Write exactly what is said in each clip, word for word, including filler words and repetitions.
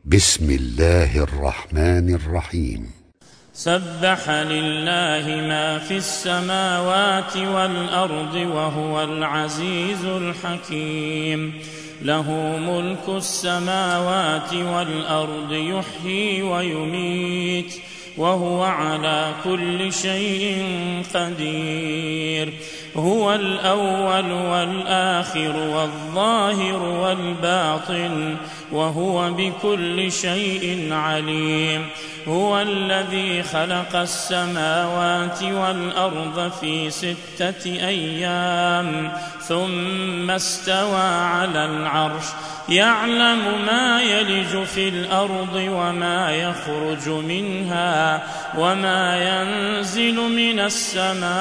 بسم الله الرحمن الرحيم. سبح لله ما في السماوات والأرض وهو العزيز الحكيم. له ملك السماوات والأرض يحيي ويميت وهو على كل شيء قدير. هو الأول والآخر والظاهر والباطن وهو بكل شيء عليم. هو الذي خلق السماوات والأرض في ستة أيام ثم استوى على العرش يعلم ما يلج في الأرض وما يخرج منها وما ينزل من السماء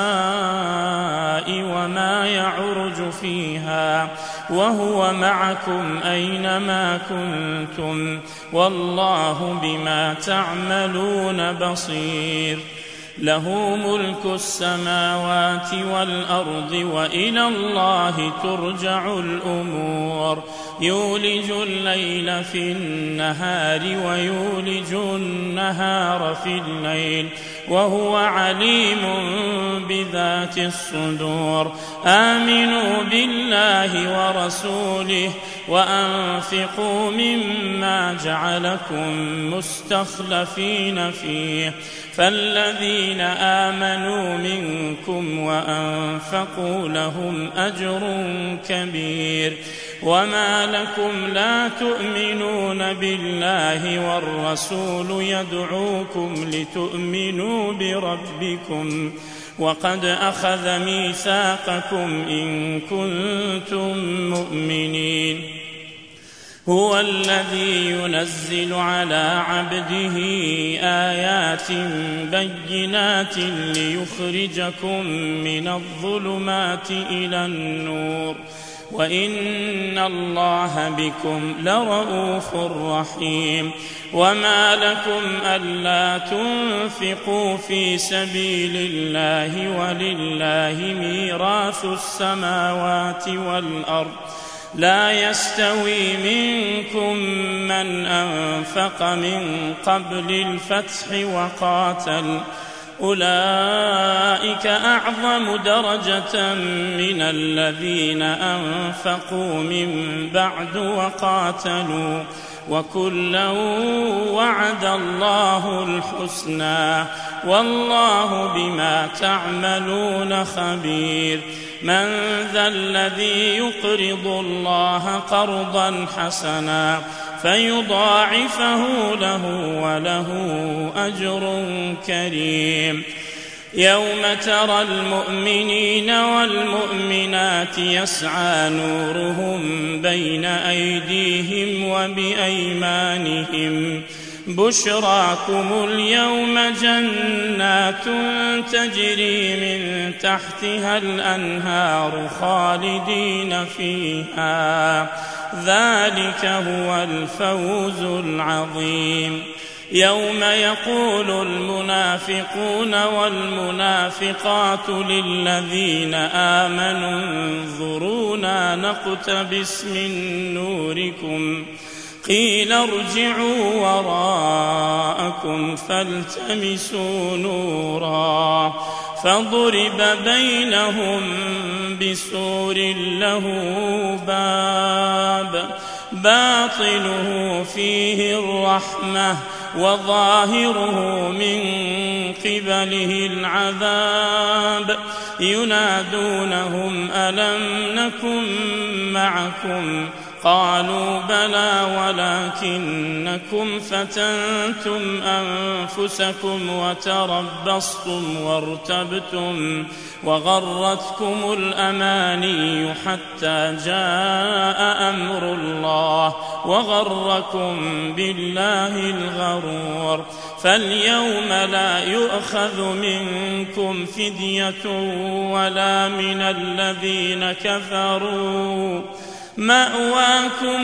وما يعرج فيها وهو معكم أينما كنتم والله بما تعملون بصير. له ملك السماوات والأرض وإلى الله ترجع الأمور. يولج الليل في النهار ويولج النهار في الليل وهو عليم بذات الصدور. آمنوا بالله ورسوله وأنفقوا مما جعلكم مستخلفين فيه فالذين آمنوا منكم وأنفقوا لهم أجر كبير. وما لكم لا تؤمنون بالله والرسول يدعوكم لتؤمنوا بربكم وقد أخذ ميثاقكم إن كنتم مؤمنين. هو الذي ينزل على عبده آيات بينات ليخرجكم من الظلمات إلى النور وإن الله بكم لرءوف رحيم. وما لكم ألا تنفقوا في سبيل الله ولله ميراث السماوات والأرض لا يستوي منكم من أنفق من قبل الفتح وقاتل أولئك أعظم درجة من الذين أنفقوا من بعد وقاتلوا وكلا وعد الله الحسنى والله بما تعملون خبير. من ذا الذي يقرض الله قرضا حسنا فيضاعفه له وله أجر كريم. يوم ترى المؤمنين والمؤمنات يسعى نورهم بين أيديهم وبأيمانهم بشراكم اليوم جنات تجري من تحتها الأنهار خالدين فيها ذلك هو الفوز العظيم. يوم يقول المنافقون والمنافقات للذين آمنوا انظرونا نقتبس من نوركم قيل ارجعوا وراءكم فالتمسوا نورا فضرب بينهم بسور له باب باطنه فيه الرحمة وظاهره من قبله العذاب ينادونهم ألم نكن معكم قالوا بلى ولكنكم فتنتم أنفسكم وتربصتم وارتبتم وغرتكم الأماني حتى جاء أمر الله وغركم بالله الغرور. فاليوم لا يؤخذ منكم فدية ولا من الذين كفروا مأواكم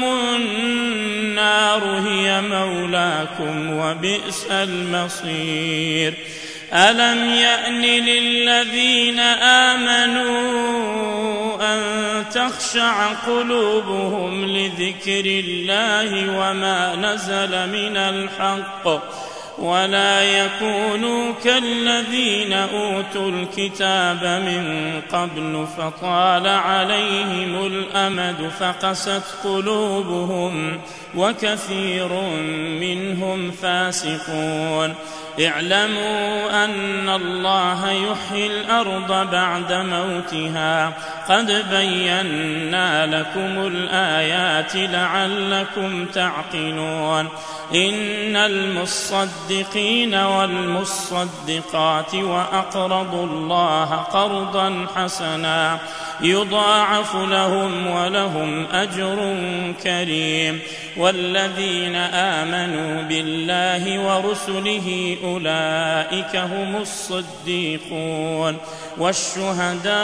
النار هي مولاكم وبئس المصير. ألم يأن للذين آمنوا أن تخشع قلوبهم لذكر الله وما نزل من الحق ولا يكونوا كالذين أوتوا الكتاب من قبل فطال عليهم الأمد فقست قلوبهم وكثير منهم فاسقون اعلموا أن الله يحيي الأرض بعد موتها قد بينا لكم الآيات لعلكم تعقلون إن المصدقين والمصدقات وأقرضوا الله قرضا حسنا يضاعف لهم ولهم أجر كريم والذين آمنوا بالله ورسله أولئك هم الصديقون والشهداء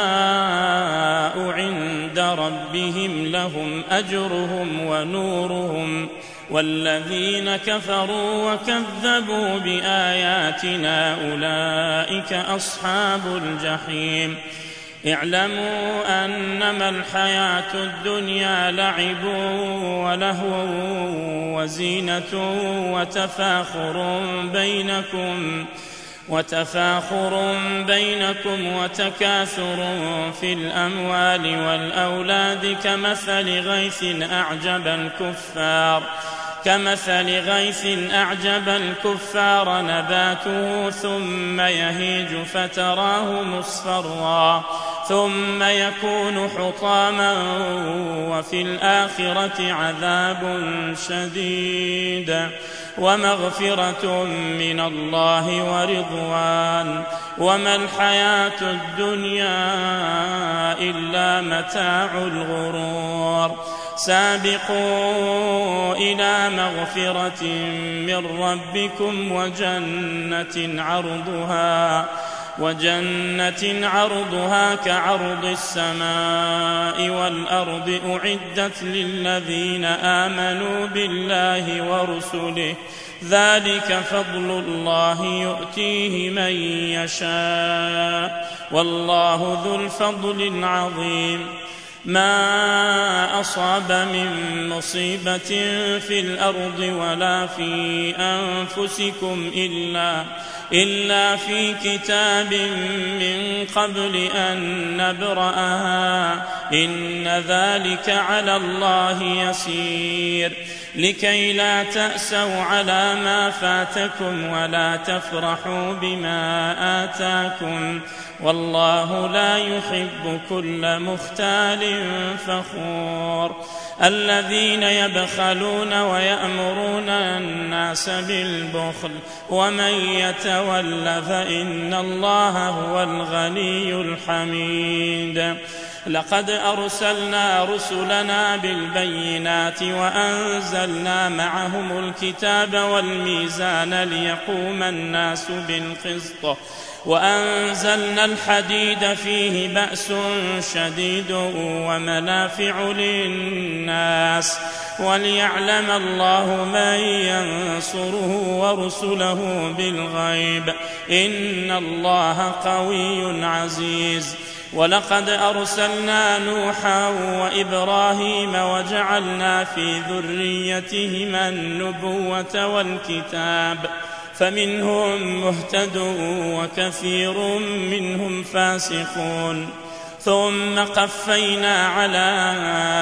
عند ربهم لهم أجرهم ونورهم والذين كفروا وكذبوا بآياتنا أولئك أصحاب الجحيم اعلموا أنما الحياة الدنيا لعب ولهو وزينة وتفاخر بينكم وتفاخر بينكم وتكاثر في الأموال والأولاد كمثل غيث أعجب الكفار كمثل غيث أعجب الكفار نباته ثم يهيج فتراه مصفرا ثم يكون حطاما وفي الآخرة عذاب شديد ومغفرة من الله ورضوان وما الحياة الدنيا إلا متاع الغرور سابقوا إلى مغفرة من ربكم وجنة عرضها وجنة عرضها كعرض السماء والأرض أعدت للذين آمنوا بالله ورسله ذلك فضل الله يؤتيه من يشاء والله ذو الفضل العظيم ما أصاب من مصيبة في الأرض ولا في أنفسكم إلا إلا في كتاب من قبل أن نبرأها إن ذلك على الله يسير لكي لا تأسوا على ما فاتكم ولا تفرحوا بما آتاكم والله لا يحب كل مختال فخور الذين يبخلون ويأمرون الناس بالبخل ومن يتول فإن الله هو الغني الحميد لقد أرسلنا رسلنا بالبينات وأنزلنا معهم الكتاب والميزان ليقوم الناس بالقسط وأنزلنا الحديد فيه بأس شديد ومنافع للناس وليعلم الله من ينصره ورسله بالغيب إن الله قوي عزيز ولقد أرسلنا نوحا وإبراهيم وجعلنا في ذريتهما النبوة والكتاب فمنهم مهتد وكثير منهم فاسقون ثم قفينا على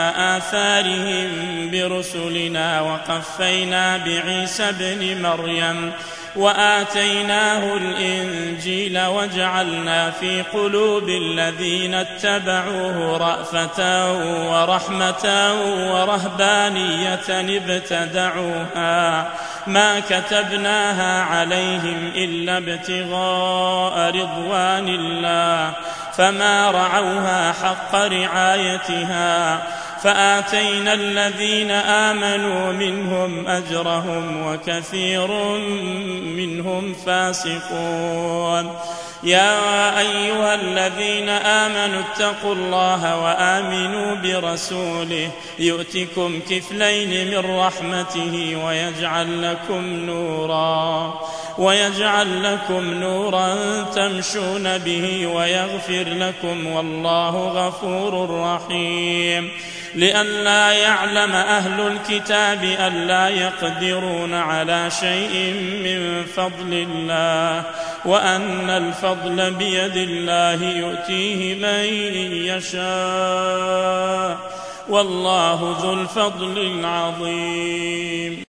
آثارهم برسلنا وقفينا بعيسى ابن مريم وآتيناه الإنجيل وجعلنا في قلوب الذين اتبعوه رأفة ورحمة ورهبانية ابتدعوها ما كتبناها عليهم إلا ابتغاء رضوان الله فما رعوها حق رعايتها فآتينا الذين آمنوا منهم أجرهم وكثير منهم فاسقون يا أيها الذين آمنوا اتقوا الله وآمنوا برسوله يؤتكم كفلين من رحمته ويجعل لكم نورا ويجعل لكم نورا تمشون به ويغفر لكم والله غفور رحيم لئلا يعلم أهل الكتاب ألا يقدرون على شيء من فضل الله وأن الفضل بيد الله يؤتيه من يشاء والله ذو الفضل العظيم.